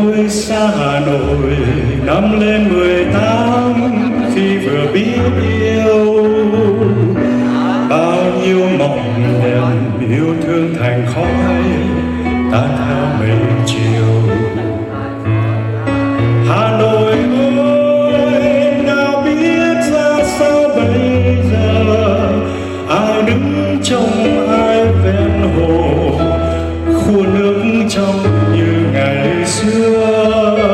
Tôi xa Hà Nội năm lên 18 khi vừa biết yêu, bao nhiêu mộng đẹp yêu thương thành khói tan theo mây chiều. Hà Nội ơi, nào biết ra sao bây giờ, ai đứng trong ai ven hồ, khua nước trong như ngày xưa.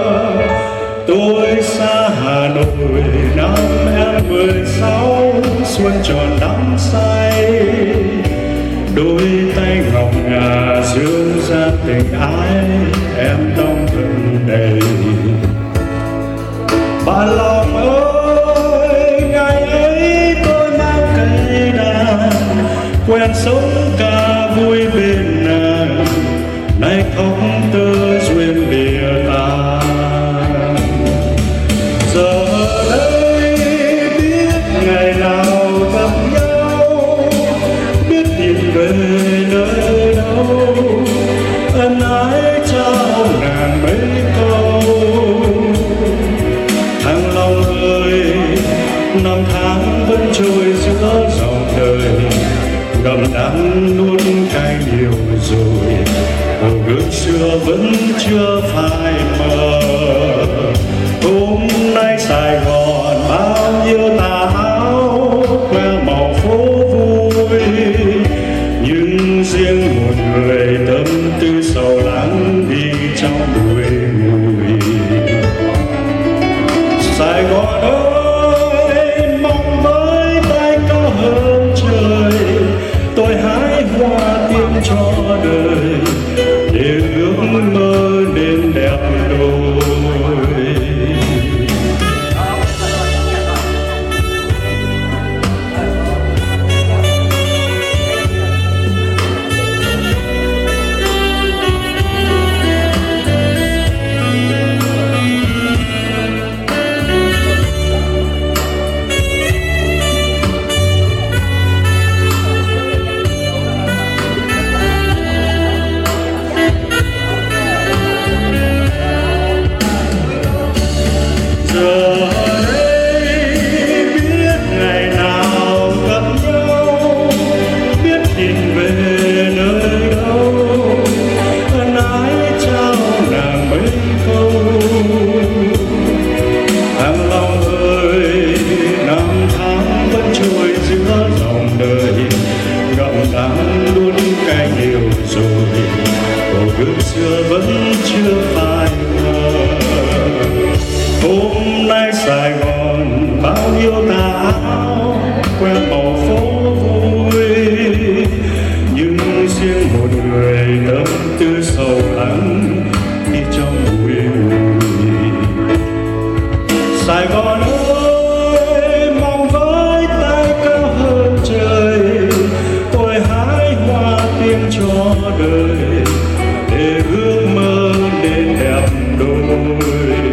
Tôi xa Hà Nội năm em 16, xuân tròn đắm say, đôi tay ngọc ngà dương ra tình ái em đong vẫn đầy. Bạn lòng ơi, ngày ấy tôi mang cây đàn, quen sống ca vui bên nàng, nay không tơ duyên lìa tàn. Giờ đây biết ngày nào gặp nhau, biết tìm về nơi đâu, ân ái trao nàng mấy câu. Thăng Long ơi, năm tháng vẫn trôi giữa dòng đời, ngậm đắng nuốt cay nhiều rồi, hồ gươm xưa vẫn chưa phai mờ. Hôm nay Sài Gòn bao nhiêu tà áo khoe màu phố vui, nhưng riêng một người tâm tư sầu lắng đi trong bụi mùi. Sài Gòn ơi, mong với tay cao hơn trời, tôi hái hoa tiễn cho đời, để ước mơ nên đẹp đôi. Giờ đây biết ngày nào gặp nhau, biết tìm về nơi đâu, ân ái trao nàng mấy câu. Thăng Long ơi, năm tháng vẫn trôi giữa dòng đời, ngậm đắng luôn cay nhiều rồi, hồ gươm xưa vẫn chưa phai mờ. Hôm nay Sài Gòn bao nhiêu tà áo khoe màu phố vui, nhưng riêng một người tâm tư sầu lắng đi trong bụi mùi. Sài Gòn ơi, mong với tay cao hơn trời, tôi hái hoa tiễn cho đời, để ước mơ nên đẹp đôi.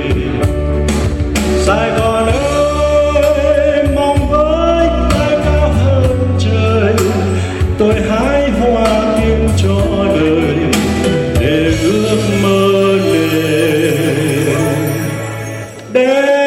Sài Gòn ơi, mong với tay cao hơn trời, tôi hái hoa tiễn cho đời, để ước mơ nên đẹp.